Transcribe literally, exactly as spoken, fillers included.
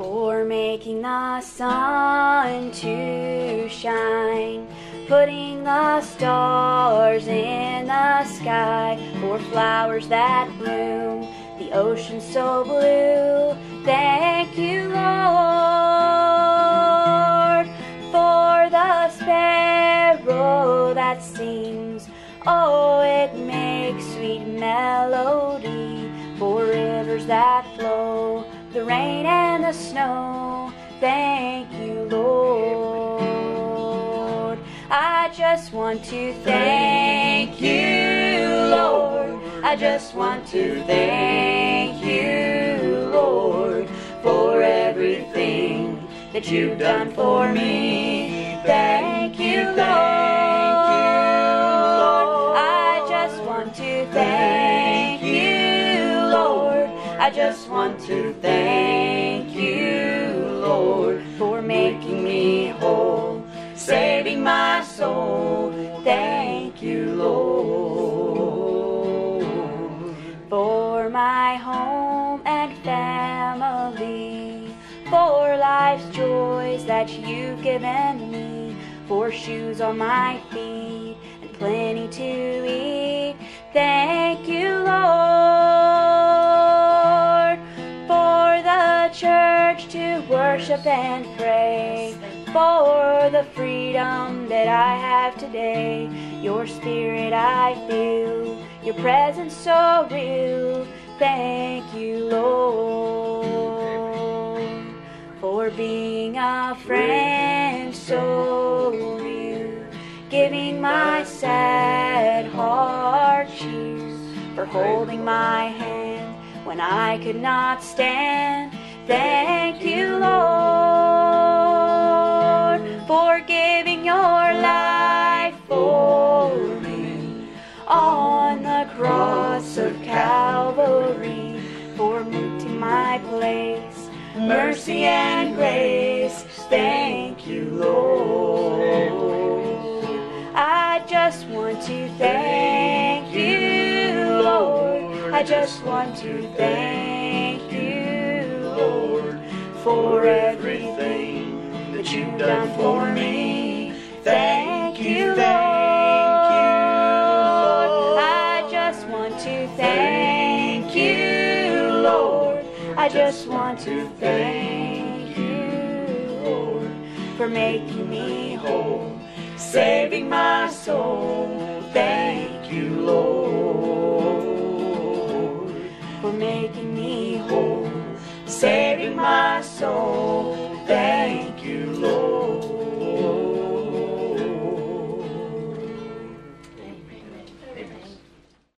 for making the sun to shine, putting the stars in the sky, for flowers that bloom, the ocean so blue. Thank you, Lord, for the sparrow that sings. Oh, it makes sweet melody, for rivers that flow, the rain and the snow. Thank you, Lord. I just want to thank you, Lord. I just want to thank you, Lord, for everything that you've done for me. Thank you, Lord. I just want to thank you, Lord. I just want to thank you, Lord, for making me whole, saving my soul. Thank you, Lord, for my home and family, for life's joys that you've given me, for shoes on my feet and plenty to eat. Thank you, Lord, for the church to worship and pray, for the freedom that I have today. Your spirit I feel, your presence so real. Thank you, Lord, for being a friend so real, giving my sad heart cheers, for holding my hand when I could not stand. Thank you, Lord, for giving your life for me on the cross of Calvary, for meeting my place, mercy and grace. Thank you, Lord. I just want to thank you, Lord. I just want to thank you, Lord, for everything that you've done for me. Thank you, Lord. I just want to thank you, Lord. I just want to thank you, Lord, for making me whole, saving my soul. Thank you, Lord, for making me whole, saving my soul.